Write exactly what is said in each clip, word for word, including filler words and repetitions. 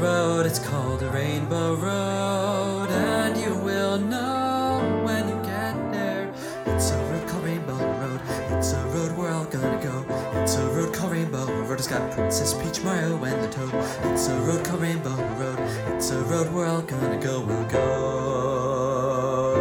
road, it's called a rainbow road, and you will know when you get there. It's a road called Rainbow Road, it's a road we're all gonna go. It's a road called Rainbow Road, it's got Princess Peach, Mario, and the Toad. It's a road called Rainbow Road, it's a road we're all gonna go, we'll go.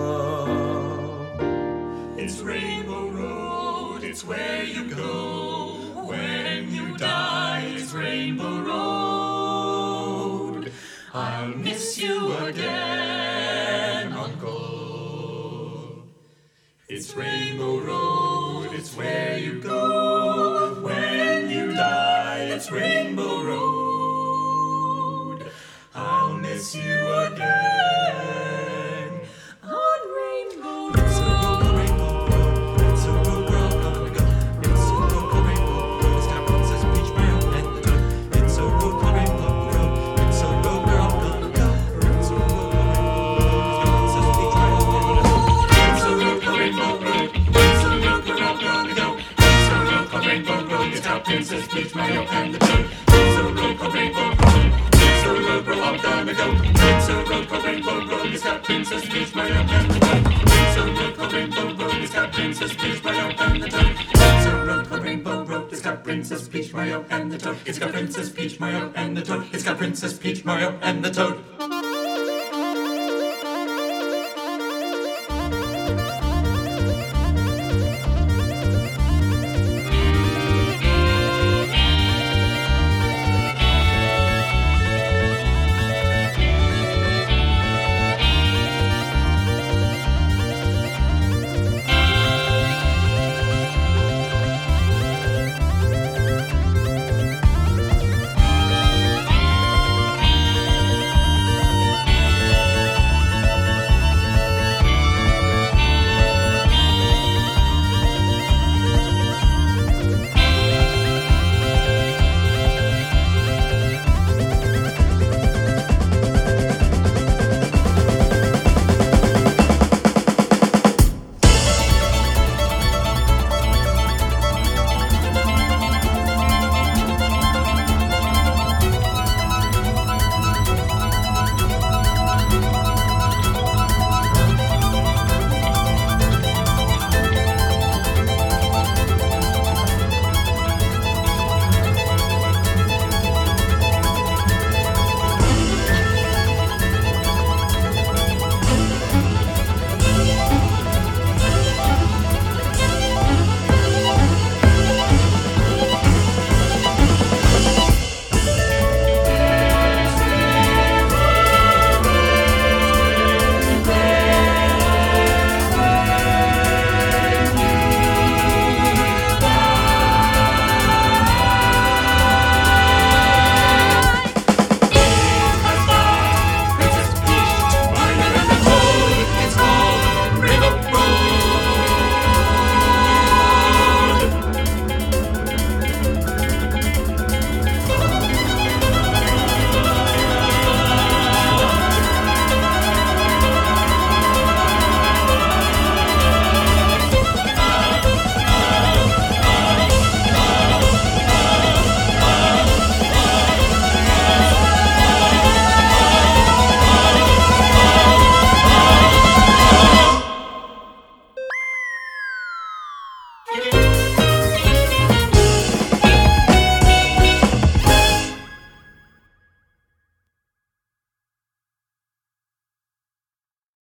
It's Rainbow Road, it's where you go when you die. It's Rainbow Road. I'll miss you again, Uncle. It's Rainbow Road, it's where you go when you die. It's Rainbow Road. I'll miss you again on Rainbow Road. It's a road called Rainbow Road, it's a road we're all gonna go. It's a road called Rainbow Road, it's got Princess Peach, Mario, and the Toad. It's a road called Rainbow Road, it's a road we're all gonna go. It's a road called Rainbow Road, it's got Princess Peach, Mario, and the Toad. It's a road called Rainbow Road, it's a road we're all gonna go. It's a road called Rainbow Road, it's got Princess Peach, Mario, and the Toad. It's a road called Rainbow Road, it's a road we're all gonna go. It's a road called Rainbow Road, it's got Princess Peach, Mario, and the Toad. It's a road called Rainbow Road, it's got Princess Peach, Mario, and the Toad. It's a road called Rainbow Road, it's got Princess Peach, Mario, and the Toad. It's got Princess Peach, Mario, and the Toad. It's got Princess Peach, Mario, and the Toad.